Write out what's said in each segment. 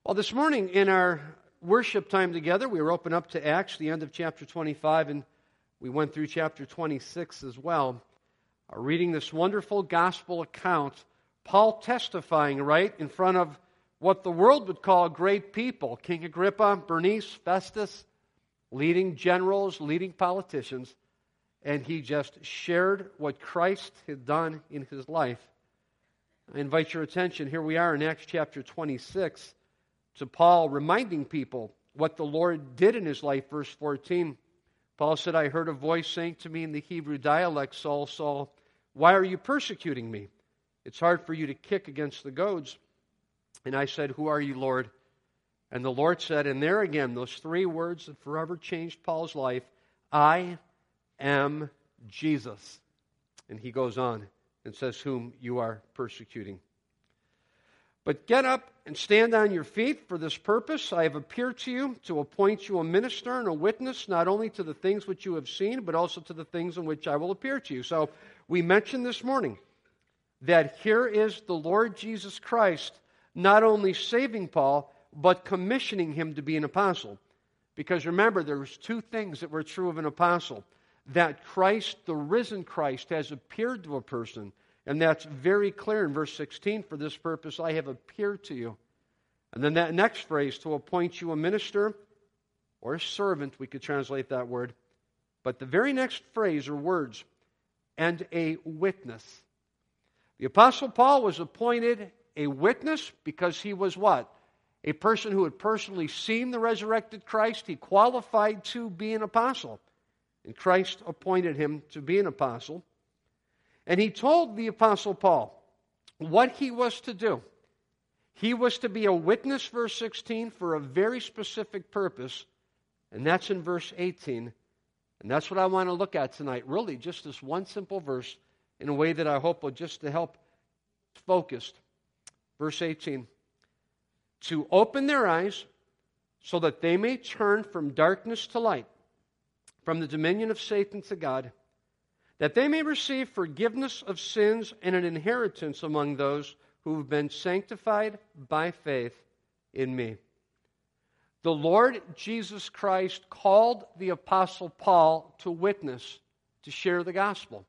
Well, this morning in our worship time together, we were open up to Acts, the end of chapter 25, and we went through chapter 26 as well, reading this wonderful gospel account, Paul testifying right in front of what the world would call great people, King Agrippa, Bernice, Festus, leading generals, leading politicians, and he just shared what Christ had done in his life. I invite your attention, here we are in Acts chapter 26, to Paul reminding people what the Lord did in his life. Verse 14, Paul said, I heard a voice saying to me in the Hebrew dialect, Saul, Saul, why are you persecuting me? It's hard for you to kick against the goads. And I said, who are you, Lord? And the Lord said, and there again, those three words that forever changed Paul's life, I am Jesus. And he goes on and says, whom you are persecuting. But get up and stand on your feet for this purpose. I have appeared to you to appoint you a minister and a witness, not only to the things which you have seen, but also to the things in which I will appear to you. So we mentioned this morning that here is the Lord Jesus Christ not only saving Paul, but commissioning him to be an apostle. Because remember, there's two things that were true of an apostle. That Christ, the risen Christ, has appeared to a person. And that's very clear in verse 16. For this purpose I have appeared to you. And then that next phrase, to appoint you a minister or a servant, we could translate that word. But the very next phrase or words, and a witness. The Apostle Paul was appointed a witness because he was what? A person who had personally seen the resurrected Christ. He qualified to be an apostle. And Christ appointed him to be an apostle. And he told the Apostle Paul what he was to do. He was to be a witness, verse 16, for a very specific purpose. And that's in verse 18. And that's what I want to look at tonight. Really, just this one simple verse in a way that I hope will just to help focused. Verse 18. To open their eyes so that they may turn from darkness to light, from the dominion of Satan to God, that they may receive forgiveness of sins and an inheritance among those who have been sanctified by faith in me. The Lord Jesus Christ called the Apostle Paul to witness, to share the gospel.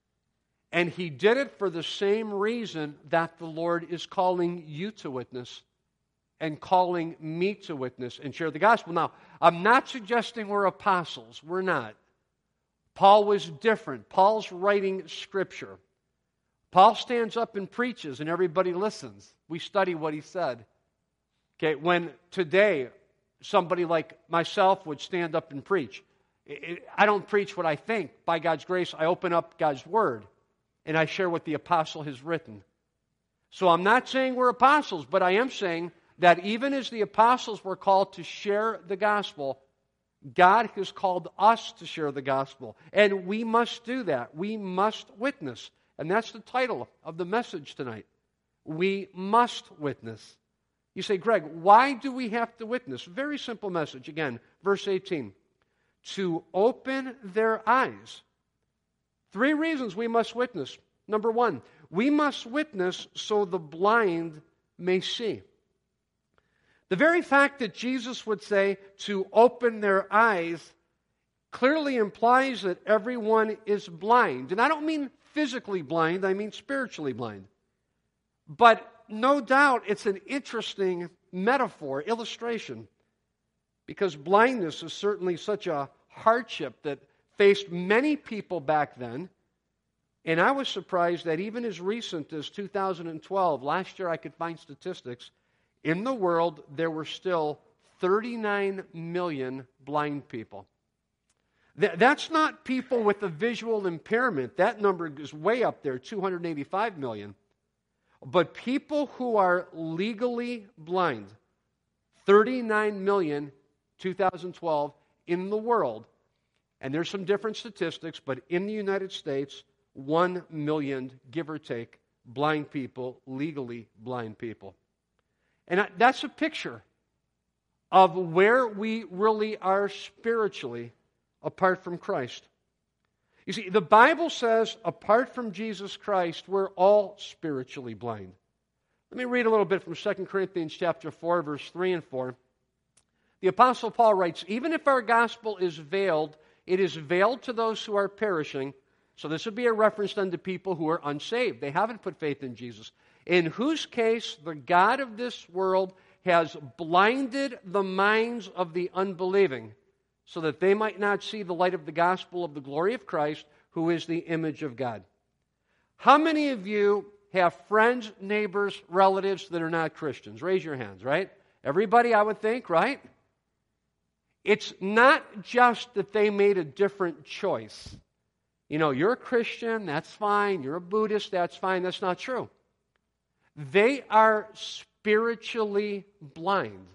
And he did it for the same reason that the Lord is calling you to witness and calling me to witness and share the gospel. Now, I'm not suggesting we're apostles. We're not. Paul was different. Paul's writing Scripture. Paul stands up and preaches, and everybody listens. We study what he said. Okay, when today somebody like myself would stand up and preach, I don't preach what I think. By God's grace, I open up God's Word, and I share what the apostle has written. So I'm not saying we're apostles, but I am saying that even as the apostles were called to share the gospel, God has called us to share the gospel. And we must do that. We must witness. And that's the title of the message tonight. We must witness. You say, Greg, why do we have to witness? Very simple message. Again, verse 18. To open their eyes. Three reasons we must witness. Number one, we must witness so the blind may see. The very fact that Jesus would say to open their eyes clearly implies that everyone is blind. And I don't mean physically blind, I mean spiritually blind. But no doubt it's an interesting metaphor, illustration, because blindness is certainly such a hardship that faced many people back then. And I was surprised that even as recent as 2012, last year I could find statistics, in the world, there were still 39 million blind people. That's not people with a visual impairment. That number is way up there, 285 million. But people who are legally blind, 39 million, 2012, in the world. And there's some different statistics, but in the United States, 1 million, give or take, blind people, legally blind people. And that's a picture of where we really are spiritually apart from Christ. You see, the Bible says apart from Jesus Christ, we're all spiritually blind. Let me read a little bit from 2 Corinthians chapter 4, verse 3 and 4. The Apostle Paul writes, "Even if our gospel is veiled, it is veiled to those who are perishing." So this would be a reference then to people who are unsaved. They haven't put faith in Jesus. "In whose case the God of this world has blinded the minds of the unbelieving, so that they might not see the light of the gospel of the glory of Christ, who is the image of God." How many of you have friends, neighbors, relatives that are not Christians? Raise your hands, right? Everybody, I would think, right? It's not just that they made a different choice. You know, you're a Christian, that's fine. You're a Buddhist, that's fine. That's not true. They are spiritually blind.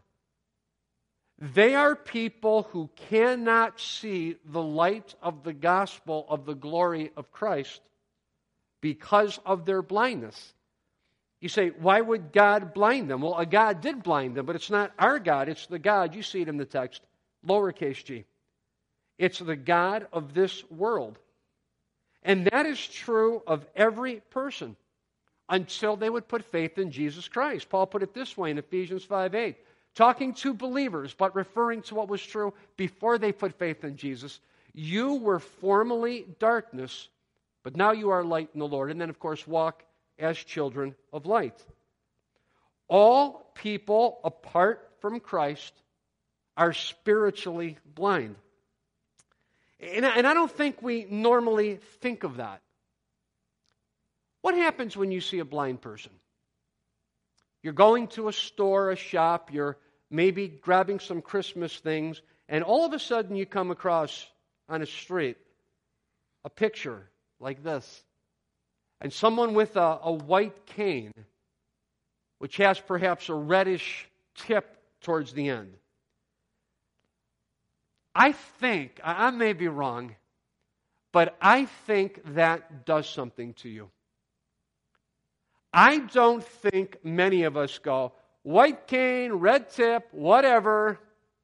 They are people who cannot see the light of the gospel of the glory of Christ because of their blindness. You say, why would God blind them? Well, a God did blind them, but it's not our God. It's the God, you see it in the text, lowercase g. It's the God of this world. And that is true of every person until they would put faith in Jesus Christ. Paul put it this way in Ephesians 5:8, talking to believers, but referring to what was true before they put faith in Jesus. "You were formerly darkness, but now you are light in the Lord." And then, of course, walk as children of light. All people apart from Christ are spiritually blind. And I don't think we normally think of that. What happens when you see a blind person? You're going to a store, a shop, you're maybe grabbing some Christmas things, and all of a sudden you come across on a street a picture like this. And someone with a white cane, which has perhaps a reddish tip towards the end. I think, I may be wrong, but I think that does something to you. I don't think many of us go, white cane, red tip, whatever.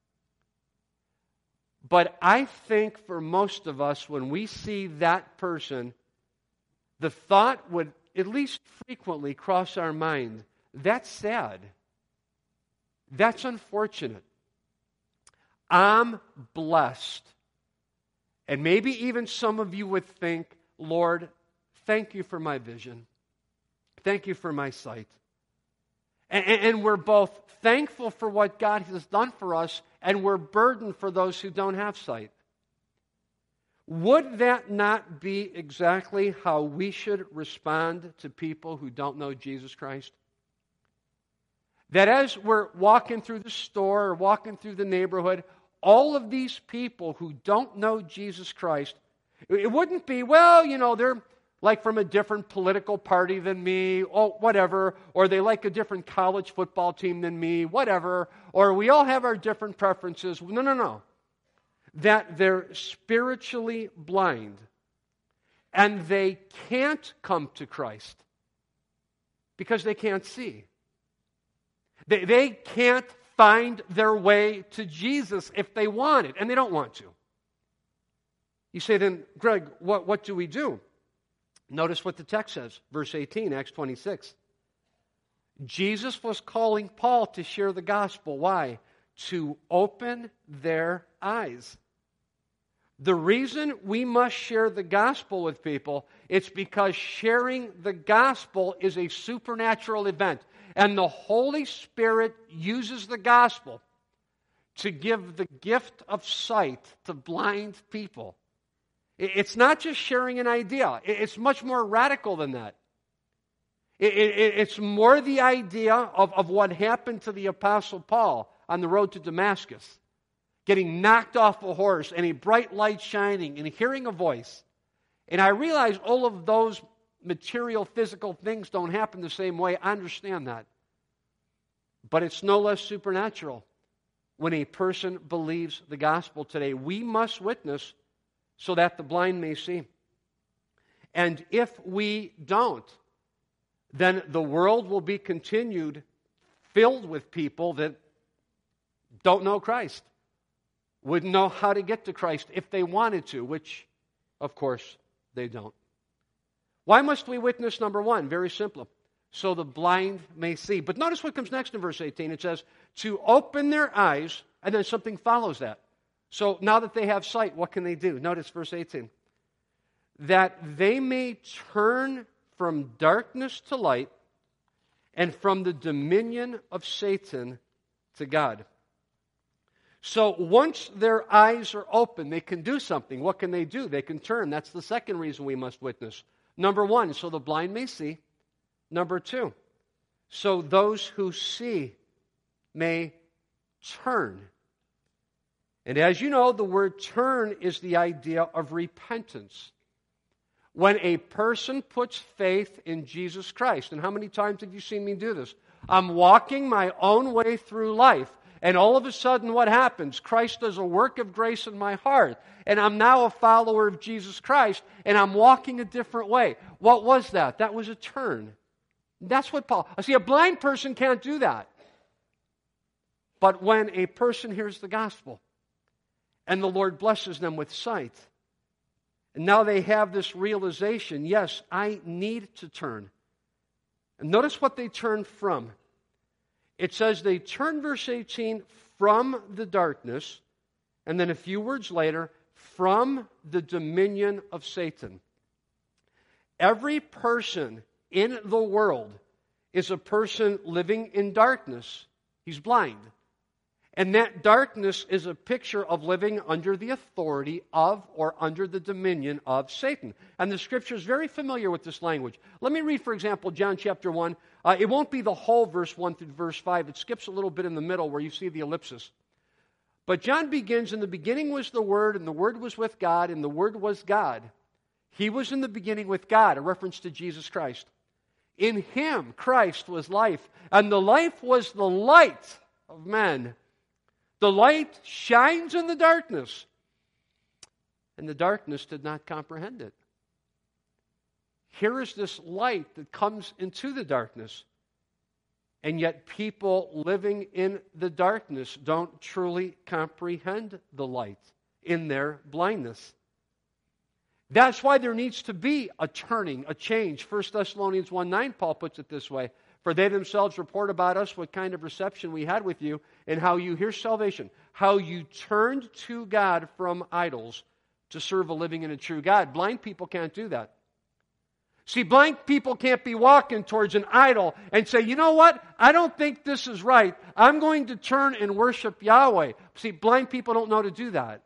But I think for most of us, when we see that person, the thought would at least frequently cross our mind, that's sad. That's unfortunate. I'm blessed. And maybe even some of you would think, Lord, thank you for my vision. Thank you for my sight. And we're both thankful for what God has done for us, and we're burdened for those who don't have sight. Would that not be exactly how we should respond to people who don't know Jesus Christ? That as we're walking through the store or walking through the neighborhood, all of these people who don't know Jesus Christ, it wouldn't be, well, you know, they're like from a different political party than me, or whatever, or they like a different college football team than me, whatever, or we all have our different preferences. No. That they're spiritually blind and they can't come to Christ because they can't see. They can't find their way to Jesus if they want it, and they don't want to. You say then, Greg, what do we do? Notice what the text says, verse 18, Acts 26. Jesus was calling Paul to share the gospel. Why? To open their eyes. The reason we must share the gospel with people, it's because sharing the gospel is a supernatural event. And the Holy Spirit uses the gospel to give the gift of sight to blind people. It's not just sharing an idea. It's much more radical than that. It's more the idea of what happened to the Apostle Paul on the road to Damascus. Getting knocked off a horse and a bright light shining and hearing a voice. And I realize all of those material, physical things don't happen the same way. I understand that. But it's no less supernatural when a person believes the gospel today. We must witness so that the blind may see. And if we don't, then the world will be continued filled with people that don't know Christ, wouldn't know how to get to Christ if they wanted to, which, of course, they don't. Why must we witness? Number one, very simple. so the blind may see. But notice what comes next in verse 18. It says, to open their eyes, and then something follows that. So now that they have sight, what can they do? Notice verse 18. That they may turn from darkness to light and from the dominion of Satan to God. So once their eyes are open, they can do something. What can they do? They can turn. That's the second reason we must witness. Number one, so the blind may see. Number two, so those who see may turn. And as you know, the word turn is the idea of repentance. When a person puts faith in Jesus Christ, and how many times have you seen me do this? I'm walking my own way through life, and all of a sudden what happens? Christ does a work of grace in my heart, and I'm now a follower of Jesus Christ, and I'm walking a different way. What was that? That was a turn. That's what Paul... See, a blind person can't do that. But when a person hears the gospel, and the Lord blesses them with sight, and now they have this realization, yes, I need to turn. And notice what they turn from. It says they turn, verse 18, from the darkness, and then a few words later, from the dominion of Satan. Every person in the world is a person living in darkness. He's blind. And that darkness is a picture of living under the authority of or under the dominion of Satan. And the Scripture is very familiar with this language. Let me read, for example, John chapter 1. It won't be the whole verse 1 through verse 5. It skips a little bit in the middle where you see the ellipsis. But John begins, in the beginning was the Word, and the Word was with God, and the Word was God. He was in the beginning with God, a reference to Jesus Christ. In Him, Christ, was life, and the life was the light of men. The light shines in the darkness, and the darkness did not comprehend it. Here is this light that comes into the darkness, and yet people living in the darkness don't truly comprehend the light in their blindness. That's why there needs to be a turning, a change. 1 Thessalonians 1:9, Paul puts it this way. For they themselves report about us what kind of reception we had with you, and how you, here's salvation, how you turned to God from idols to serve a living and a true God. Blind people can't do that. See, blind people can't be walking towards an idol and say, you know what? I don't think this is right. I'm going to turn and worship Yahweh. See, blind people don't know to do that.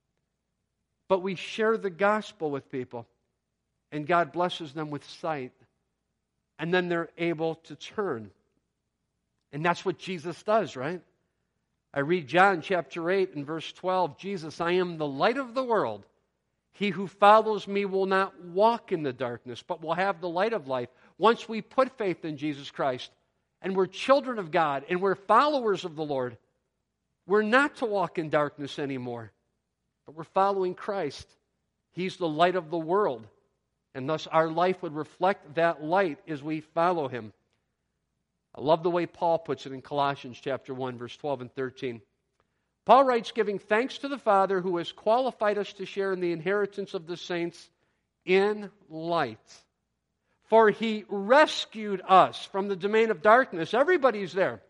But we share the gospel with people, and God blesses them with sight. And then they're able to turn. And that's what Jesus does, right? I read John chapter 8 and verse 12. Jesus, I am the light of the world. He who follows me will not walk in the darkness, but will have the light of life. Once we put faith in Jesus Christ, and we're children of God, and we're followers of the Lord, we're not to walk in darkness anymore, but we're following Christ. He's the light of the world. And thus our life would reflect that light as we follow Him. I love the way Paul puts it in Colossians chapter 1, verse 12 and 13. Paul writes, giving thanks to the Father who has qualified us to share in the inheritance of the saints in light. For He rescued us from the domain of darkness. Everybody's there.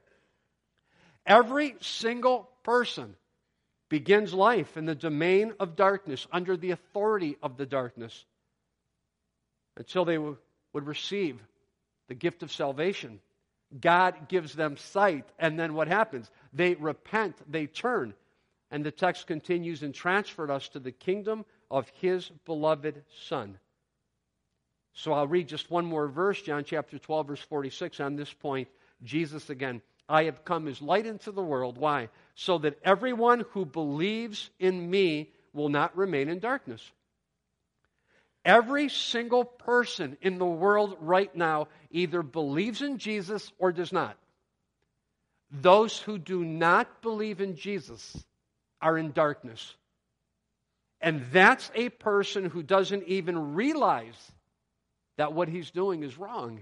Every single person begins life in the domain of darkness, under the authority of the darkness, until they would receive the gift of salvation. God gives them sight, and then what happens? They repent, they turn. And the text continues, and transferred us to the kingdom of His beloved Son. So I'll read just one more verse, John chapter 12, verse 46. On this point, Jesus again, I have come as light into the world. Why? So that everyone who believes in me will not remain in darkness. Every single person in the world right now either believes in Jesus or does not. Those who do not believe in Jesus are in darkness. And that's a person who doesn't even realize that what he's doing is wrong.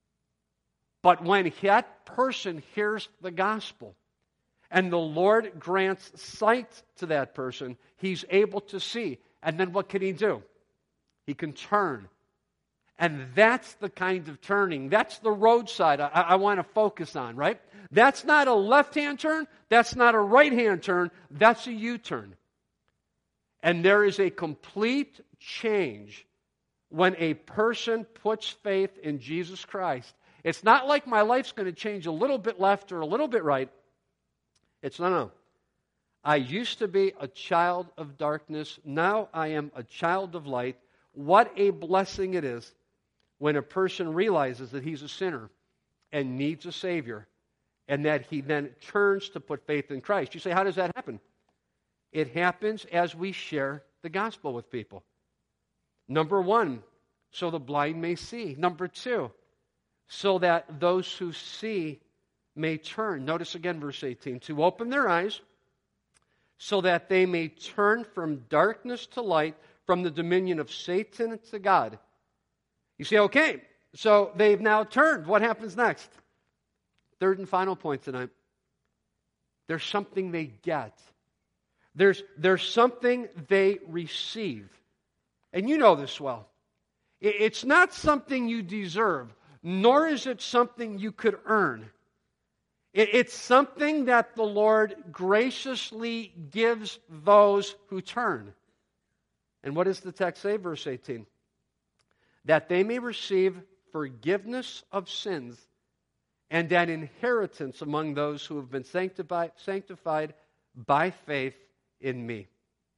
But when that person hears the gospel and the Lord grants sight to that person, he's able to see. And then what can he do? He can turn. And that's the kind of turning. That's the roadside I want to focus on, right? That's not a left-hand turn. That's not a right-hand turn. That's a U-turn. And there is a complete change when a person puts faith in Jesus Christ. It's not like my life's going to change a little bit left or a little bit right. It's no. I used to be a child of darkness. Now I am a child of light. What a blessing it is when a person realizes that he's a sinner and needs a Savior, and that he then turns to put faith in Christ. You say, how does that happen? It happens as we share the gospel with people. Number one, so the blind may see. Number two, so that those who see may turn. Notice again verse 18. To open their eyes so that they may turn from darkness to light, from the dominion of Satan to God. You say, okay, so they've now turned. What happens next? Third and final point tonight. There's something they get. There's something they receive. And you know this well. It's not something you deserve, nor is it something you could earn. It's something that the Lord graciously gives those who turn. And what does the text say, verse 18? That they may receive forgiveness of sins and an inheritance among those who have been sanctified by faith in me.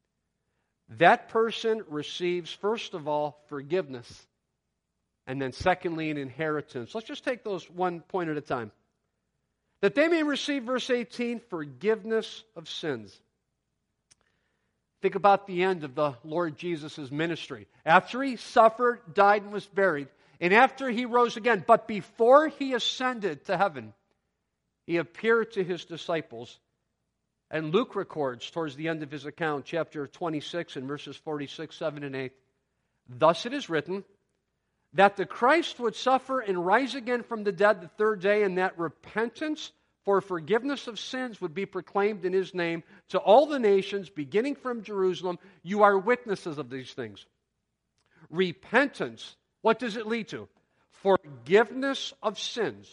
That person receives, first of all, forgiveness, and then secondly, an inheritance. Let's just take those one point at a time. That they may receive, verse 18, forgiveness of sins. Think about the end of the Lord Jesus' ministry. After he suffered, died, and was buried, and after he rose again, but before he ascended to heaven, he appeared to his disciples. And Luke records towards the end of his account, chapter 26 and verses 46, 7, and 8, thus it is written, that the Christ would suffer and rise again from the dead the third day, and that repentance for forgiveness of sins would be proclaimed in his name to all the nations, beginning from Jerusalem. You are witnesses of these things. Repentance, what does it lead to? Forgiveness of sins.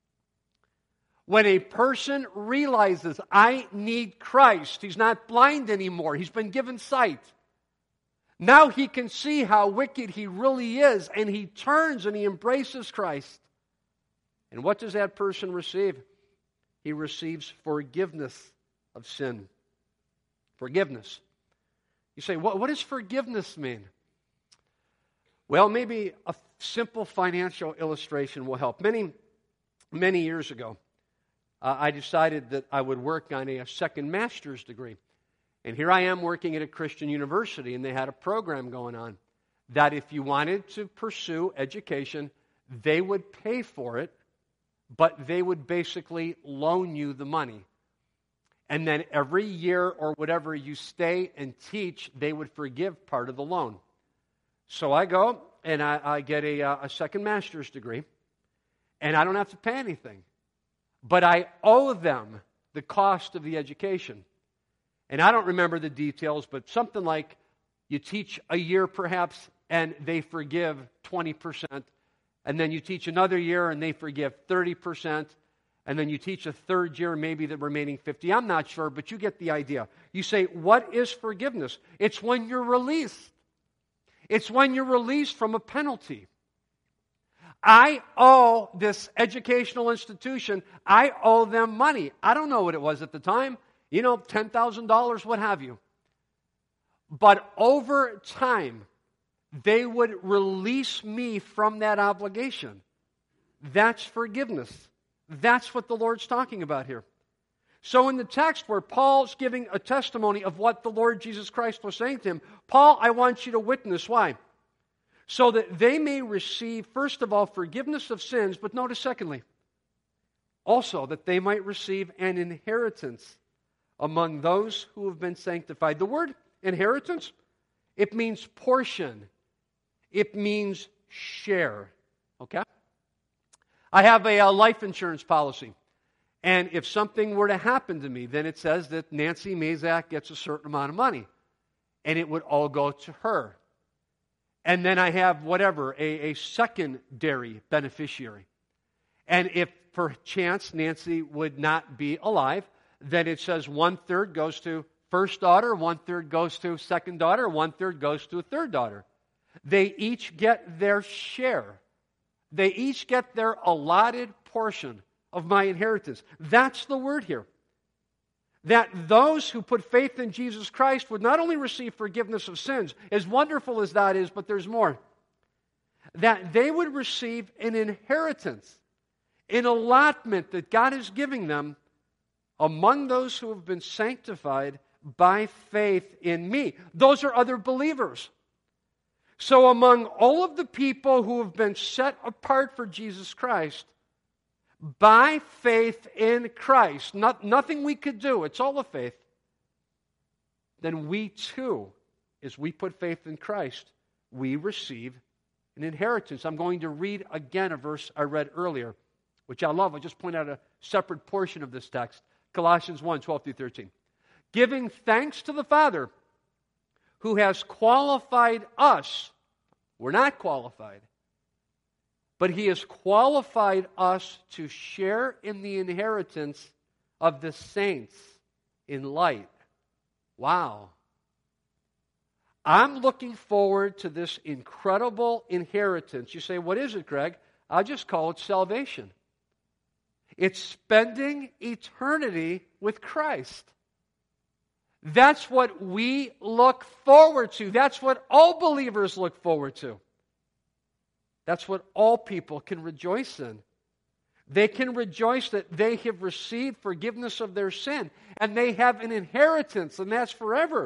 When a person realizes, I need Christ, he's not blind anymore, he's been given sight. Now he can see how wicked he really is, and he turns and he embraces Christ. And what does that person receive? He receives forgiveness of sin. Forgiveness. You say, what does forgiveness mean? Well, maybe a simple financial illustration will help. Many years ago, I decided that I would work on a second master's degree. And here I am working at a Christian university, and they had a program going on that if you wanted to pursue education, they would pay for it, but they would basically loan you the money. And then every year or whatever you stay and teach, they would forgive part of the loan. So I go and I get a second master's degree, and I don't have to pay anything. But I owe them the cost of the education. And I don't remember the details, but something like you teach a year perhaps, and they forgive 20%. And then you teach another year, and they forgive 30%. And then you teach a third year, maybe the remaining 50%. I'm not sure, but you get the idea. You say, what is forgiveness? It's when you're released. It's when you're released from a penalty. I owe this educational institution, I owe them money. I don't know what it was at the time. $10,000, what have you. But over time, they would release me from that obligation. That's forgiveness. That's what the Lord's talking about here. So in the text where Paul's giving a testimony of what the Lord Jesus Christ was saying to him, Paul, I want you to witness. Why? So that they may receive, first of all, forgiveness of sins, but notice secondly, also that they might receive an inheritance among those who have been sanctified. The word inheritance, it means portion. It means share. Okay? I have a life insurance policy. And if something were to happen to me, then it says that Nancy Mazak gets a certain amount of money. And it would all go to her. And then I have whatever, a secondary beneficiary. And if perchance Nancy would not be alive, then it says 1/3 goes to first daughter, 1/3 goes to second daughter, 1/3 goes to a third daughter. They each get their share. They each get their allotted portion of my inheritance. That's the word here. That those who put faith in Jesus Christ would not only receive forgiveness of sins, as wonderful as that is, but there's more. That they would receive an inheritance, an allotment that God is giving them among those who have been sanctified by faith in me. Those are other believers. So among all of the people who have been set apart for Jesus Christ, by faith in Christ, nothing we could do, it's all of faith, then we too, as we put faith in Christ, we receive an inheritance. I'm going to read again a verse I read earlier, which I love. I'll just point out a separate portion of this text. Colossians 1:12-13. Giving thanks to the Father who has qualified us. We're not qualified. But He has qualified us to share in the inheritance of the saints in light. Wow. I'm looking forward to this incredible inheritance. You say, what is it, Greg? I'll just call it salvation. It's spending eternity with Christ. That's what we look forward to. That's what all believers look forward to. That's what all people can rejoice in. They can rejoice that they have received forgiveness of their sin, and they have an inheritance, and that's forever.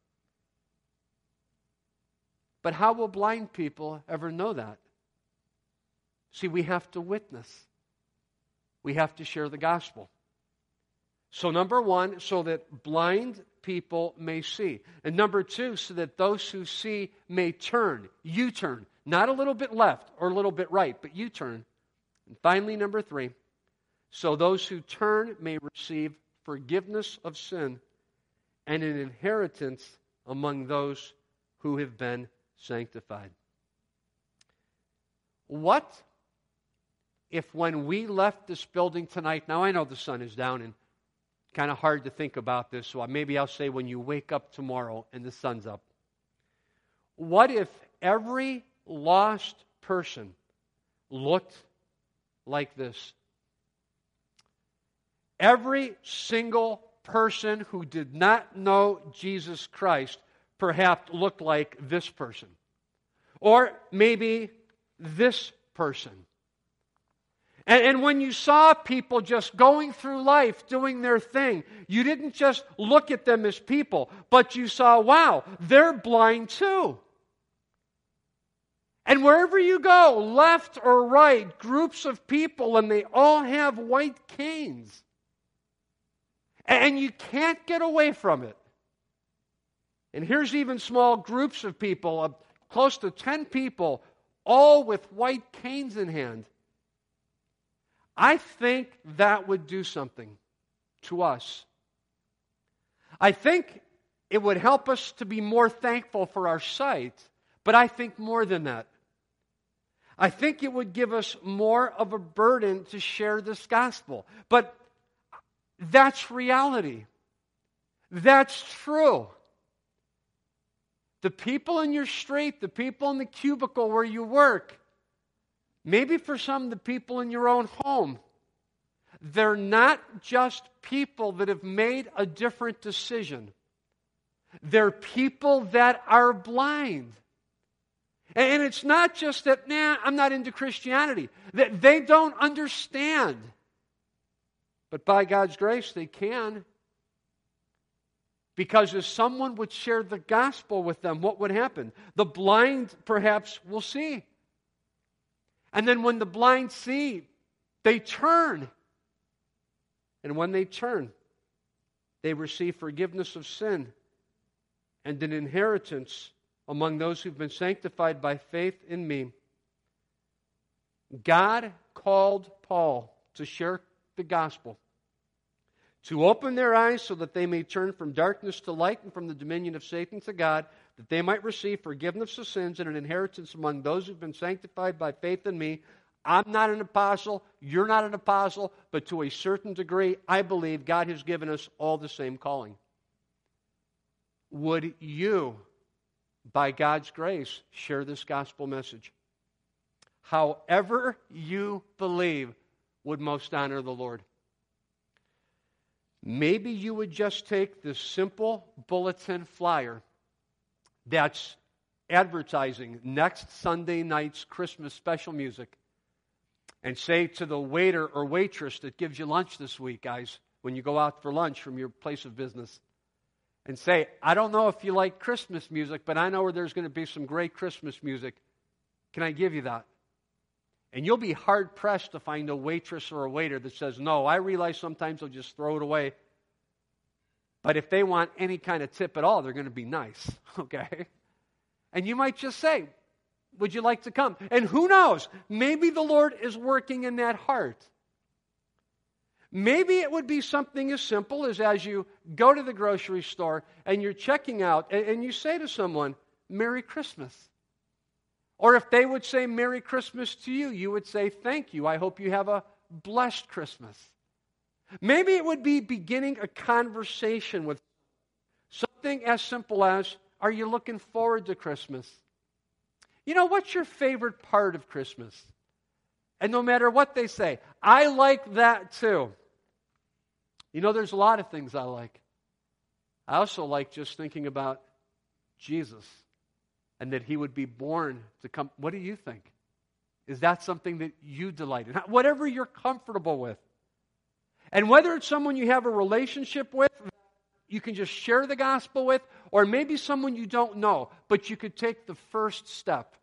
But how will blind people ever know that? See, we have to witness. We have to share the gospel. So number one, so that blind people may see. And number two, so that those who see may turn. U-turn. Not a little bit left or a little bit right, but U-turn. And finally, number three, so those who turn may receive forgiveness of sin and an inheritance among those who have been sanctified. What if when we left this building tonight, now I know the sun is down and kind of hard to think about this, so maybe I'll say when you wake up tomorrow and the sun's up. What if every lost person looked like this? Every single person who did not know Jesus Christ perhaps looked like this person. Or maybe this person. And when you saw people just going through life, doing their thing, you didn't just look at them as people, but you saw, wow, they're blind too. And wherever you go, left or right, groups of people, and they all have white canes. And you can't get away from it. And here's even small groups of people, close to 10 people, all with white canes in hand. I think that would do something to us. I think it would help us to be more thankful for our sight, but I think more than that. I think it would give us more of a burden to share this gospel. But that's reality. That's true. The people in your street, the people in the cubicle where you work, maybe for some, the people in your own home, they're not just people that have made a different decision. They're people that are blind. And it's not just that, I'm not into Christianity. That they don't understand. But by God's grace, they can. Because if someone would share the gospel with them, what would happen? The blind perhaps will see. And then when the blind see, they turn. And when they turn, they receive forgiveness of sin and an inheritance among those who've been sanctified by faith in me. God called Paul to share the gospel, to open their eyes so that they may turn from darkness to light and from the dominion of Satan to God, that they might receive forgiveness of sins and an inheritance among those who've been sanctified by faith in me. I'm not an apostle, you're not an apostle, but to a certain degree, I believe God has given us all the same calling. Would you, by God's grace, share this gospel message? However you believe would most honor the Lord. Maybe you would just take this simple bulletin flyer that's advertising next Sunday night's Christmas special music and say to the waiter or waitress that gives you lunch this week, guys, when you go out for lunch from your place of business, and say, I don't know if you like Christmas music, but I know where there's going to be some great Christmas music. Can I give you that? And you'll be hard-pressed to find a waitress or a waiter that says, no, I realize sometimes they'll just throw it away. But if they want any kind of tip at all, they're going to be nice, okay? And you might just say, would you like to come? And who knows? Maybe the Lord is working in that heart. Maybe it would be something as simple as you go to the grocery store and you're checking out and you say to someone, Merry Christmas. Or if they would say Merry Christmas to you, you would say, thank you. I hope you have a blessed Christmas. Maybe it would be beginning a conversation with something as simple as, are you looking forward to Christmas? You know, what's your favorite part of Christmas? And no matter what they say, I like that too. You know, there's a lot of things I like. I also like just thinking about Jesus and that he would be born to come. What do you think? Is that something that you delight in? Whatever you're comfortable with. And whether it's someone you have a relationship with, you can just share the gospel with, or maybe someone you don't know, but you could take the first step.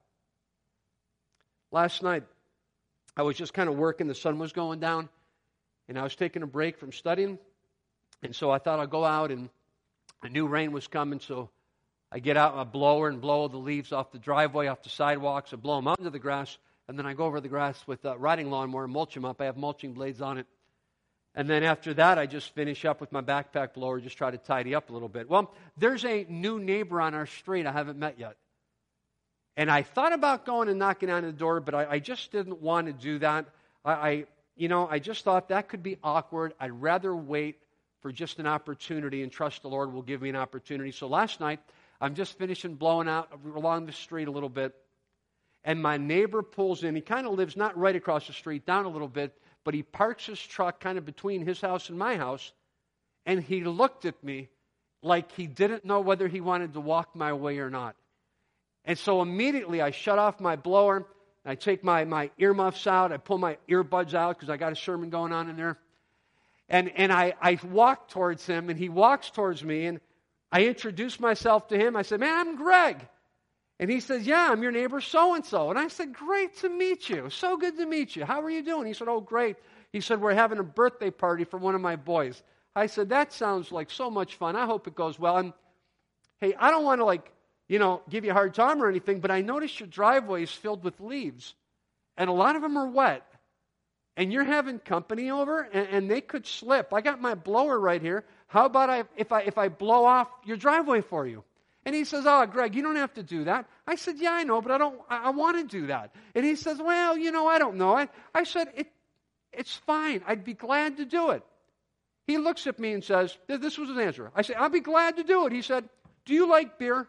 Last night, I was just kind of working. The sun was going down, and I was taking a break from studying, and so I thought I'd go out, and I knew rain was coming, so I get out my blower and blow the leaves off the driveway, off the sidewalks, and blow them onto the grass, and then I go over the grass with a riding lawnmower and mulch them up. I have mulching blades on it. And then after that, I just finish up with my backpack blower, just try to tidy up a little bit. Well, there's a new neighbor on our street I haven't met yet. And I thought about going and knocking on the door, but I just didn't want to do that. I just thought that could be awkward. I'd rather wait for just an opportunity and trust the Lord will give me an opportunity. So last night, I'm just finishing blowing out along the street a little bit. And my neighbor pulls in. He kind of lives not right across the street, down a little bit, but he parks his truck kind of between his house and my house. And he looked at me like he didn't know whether he wanted to walk my way or not. And so immediately I shut off my blower. I take my earmuffs out. I pull my earbuds out because I got a sermon going on in there. And I walk towards him, and he walks towards me, and I introduce myself to him. I said, man, I'm Greg. And he says, yeah, I'm your neighbor so-and-so. And I said, great to meet you. So good to meet you. How are you doing? He said, oh, great. He said, we're having a birthday party for one of my boys. I said, that sounds like so much fun. I hope it goes well. And, hey, I don't want to, give you a hard time or anything, but I noticed your driveway is filled with leaves. And a lot of them are wet. And you're having company over, and they could slip. I got my blower right here. How about if I blow off your driveway for you? And he says, oh, Greg, you don't have to do that. I said, yeah, I know, but I want to do that. And he says, well, I don't know. I said, it's fine. I'd be glad to do it. He looks at me and says, this was his answer. I said, I'll be glad to do it. He said, do you like beer?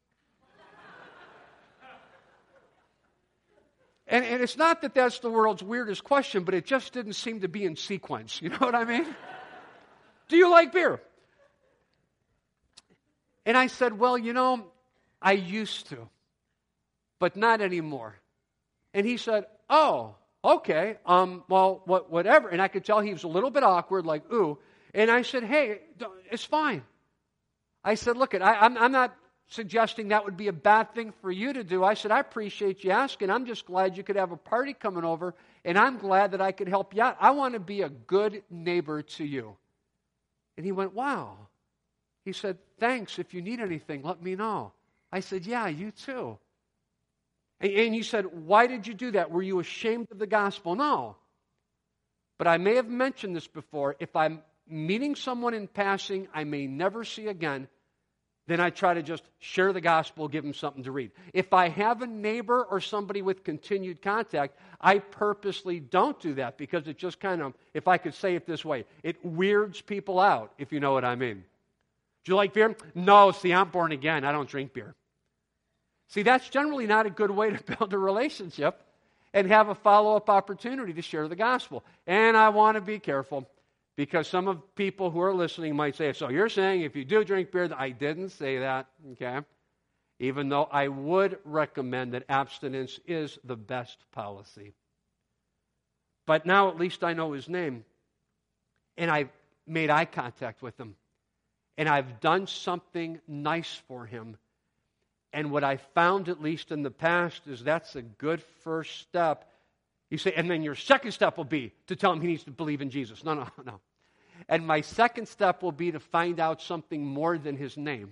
And it's not that that's the world's weirdest question, but it just didn't seem to be in sequence. You know what I mean? Do you like beer? And I said, well, I used to, but not anymore. And he said, oh, okay, well, whatever. And I could tell he was a little bit awkward, like, ooh. And I said, hey, it's fine. I said, look, I'm not suggesting that would be a bad thing for you to do. I said, I appreciate you asking. I'm just glad you could have a party coming over, and I'm glad that I could help you out. I want to be a good neighbor to you. And he went, wow. He said, thanks. If you need anything, let me know. I said, yeah, you too. And he said, why did you do that? Were you ashamed of the gospel? No. But I may have mentioned this before. If I'm meeting someone in passing I may never see again, then I try to just share the gospel, give them something to read. If I have a neighbor or somebody with continued contact, I purposely don't do that because it just kind of, if I could say it this way, it weirds people out, if you know what I mean. Do you like beer? No, see, I'm born again. I don't drink beer. See, that's generally not a good way to build a relationship and have a follow-up opportunity to share the gospel. And I want to be careful because some of people who are listening might say, so you're saying if you do drink beer, I didn't say that, okay? Even though I would recommend that abstinence is the best policy. But now at least I know his name, and I've made eye contact with him, and I've done something nice for him. And what I found, at least in the past, is that's a good first step. You say, and then your second step will be to tell him he needs to believe in Jesus. No. And my second step will be to find out something more than his name.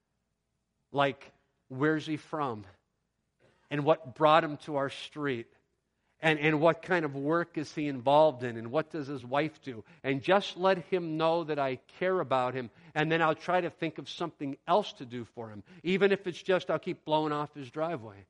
Like, where's he from? And what brought him to our street? And what kind of work is he involved in? And what does his wife do? And just let him know that I care about him. And then I'll try to think of something else to do for him. Even if it's just I'll keep blowing off his driveway.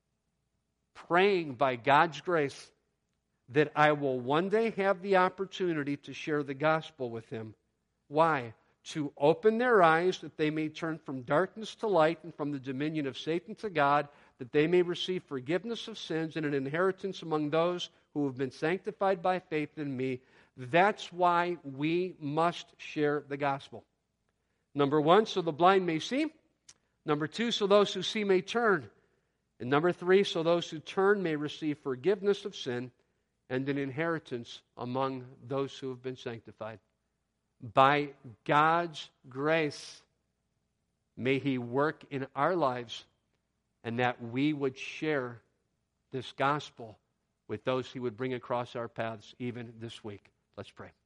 Praying by God's grace that I will one day have the opportunity to share the gospel with him. Why? To open their eyes that they may turn from darkness to light and from the dominion of Satan to God, that they may receive forgiveness of sins and an inheritance among those who have been sanctified by faith in me. That's why we must share the gospel. Number one, so the blind may see. Number two, so those who see may turn. And number three, so those who turn may receive forgiveness of sin and an inheritance among those who have been sanctified. By God's grace, may He work in our lives and that we would share this gospel with those He would bring across our paths even this week. Let's pray.